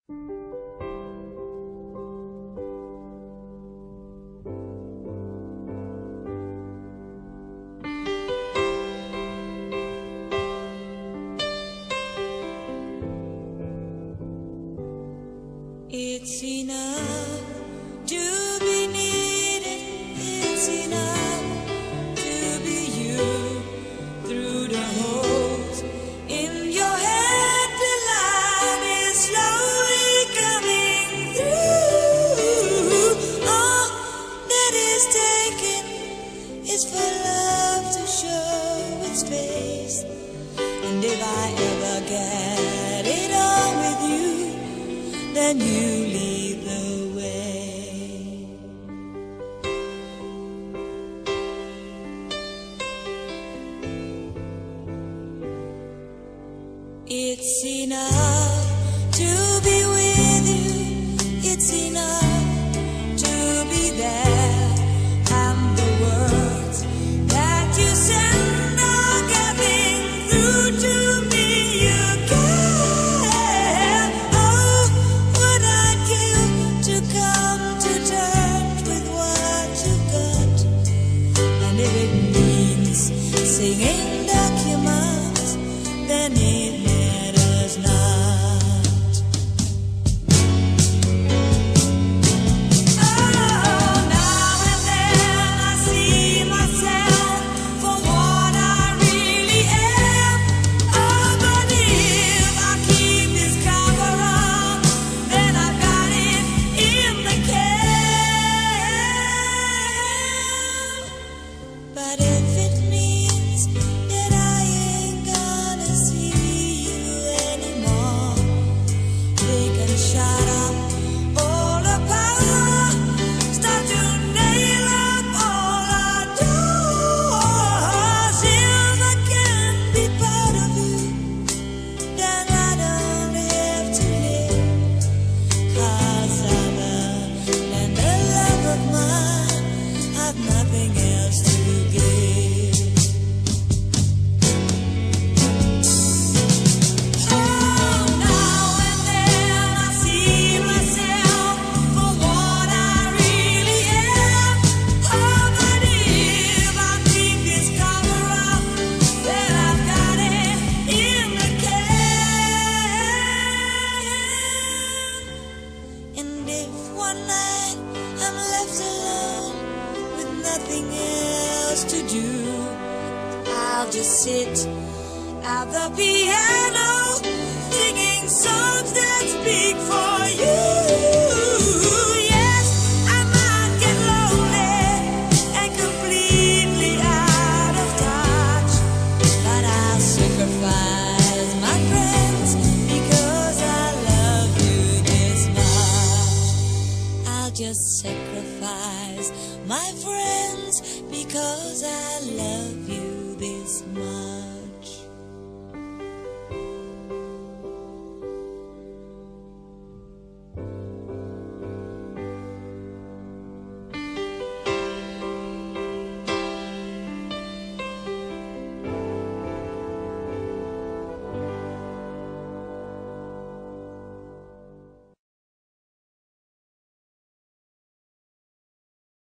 It's enough to be needed, it's enough to be you. Through the holes in your head, the light is slowly coming through. All that is taken is for love to show its face. And if I ever get it on with you, then you lead the way. It's enough to be with you, it's enough to be there, and the words that you send are getting through to me. You care. Oh, what I'd give to come to terms with what you've got. And if it means singing documents, then it matters not. Oh, now and then I see myself for what I really am. Oh, but if I keep this cover up, then I've got it in the can. But if it means that I ain't gonna see you anymore, they can shut up all the power, start to nail up all our doors. If I can't be part of you, then I don't have to live. 'Cause other than the love of mine, I've nothing else to give. Oh, now and then I see myself for what I really am. Oh, but if I keep this cover up, then I've got it in the can. And if one night I'm left alone with nothing else to do, I'll just sit at the piano singing songs that speak for you. Yes, I might get lonely and completely out of touch, but I'll sacrifice my friends because I love you this much. I'll just sacrifice my friends because I love